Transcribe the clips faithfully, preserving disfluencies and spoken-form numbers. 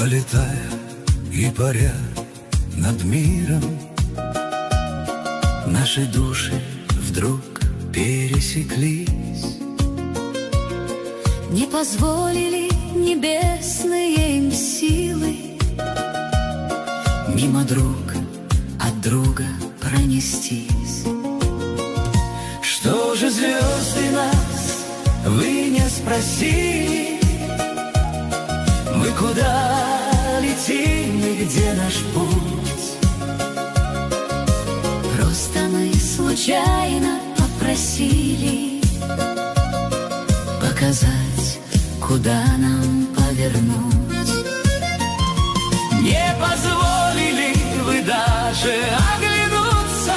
Пролетая и паря над миром, наши души вдруг пересеклись. Не позволили небесные им силы мимо друг от друга пронестись. Что же, звезды, нас вы не спросили? Мы куда летим и где наш путь? Просто мы случайно попросили показать, куда нам повернуть. Не позволили вы даже оглянуться,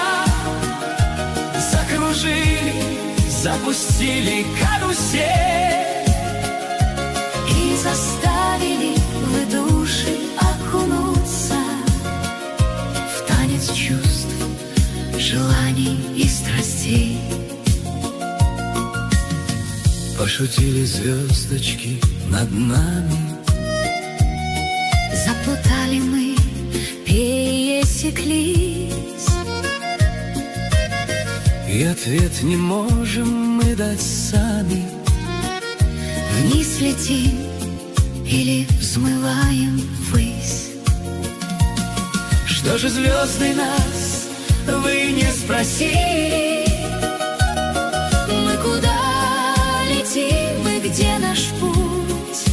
закружили, запустили карусель и заставили вы души окунуться в танец чувств, желаний и страстей. Пошутили звездочки над нами, заплутали мы, пересеклись, и ответ не можем мы дать сами. Вниз летим или взмываем ввысь. Что же, звезды, нас вы не спросили? Мы куда летим и где наш путь?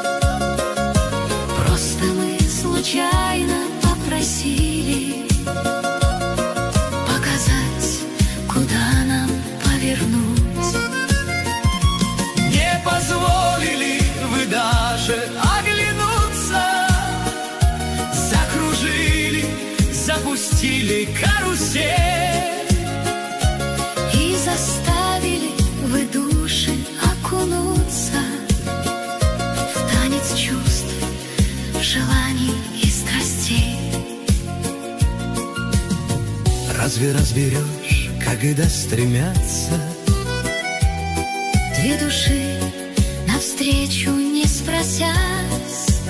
Просто мы случайно попросили показать, куда нам повернуть. Не позволили вы даже оглянуться, закружили, запустили карусель и заставили вы души окунуться в танец чувств, желаний и страстей. Разве разберешь, когда стремятся две души навстречу, не спросясь,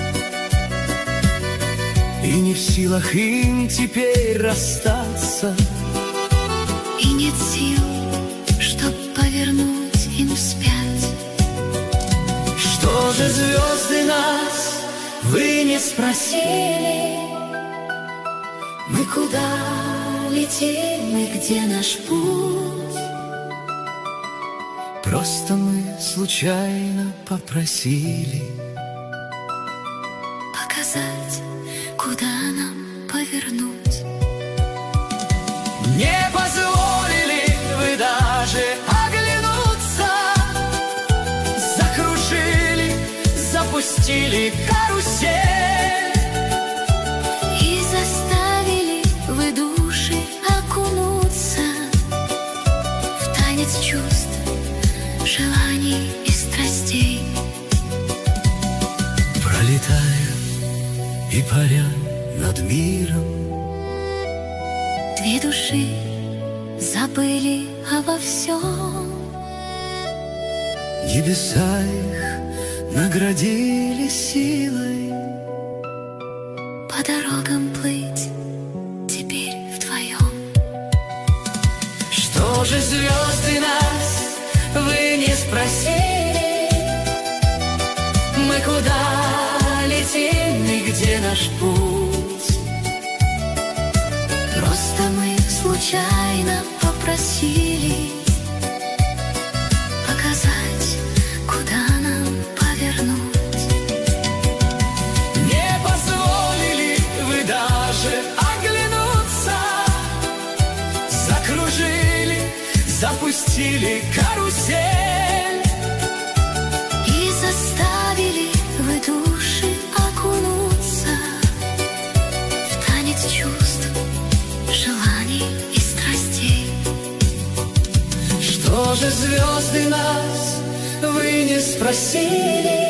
и не в силах им теперь расстаться? и нет сил, чтоб повернуть им вспять. Что же, звезды, нас вы не спросили? Мы куда летим и где наш путь? Просто мы случайно попросили показать, куда нам повернуть. Не позволили вы даже оглянуться, закружили, запустили карусель И заставили вы души окунуться в танец чувств, желаний и страстей. Пролетая и паря над миром, Две души забыли обо всем, небеса их наградили силой. по дорогам плыть теперь вдвоем. Что же, звезды, нас вы не спросили? Мы куда летим и где наш путь? Просто мы случайно попросили показать, куда нам повернуть. Не позволили вы даже оглянуться, закружили, запустили карусель И заставили вы души окунуться в танец чувств, желаний и страстей. Что же, звезды, нас вы не спросили?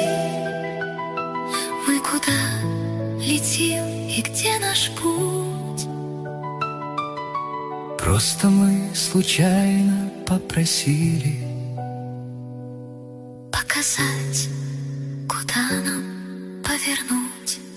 Мы куда летим и где наш путь? Просто мы случайно попросили Показать, куда нам повернуть.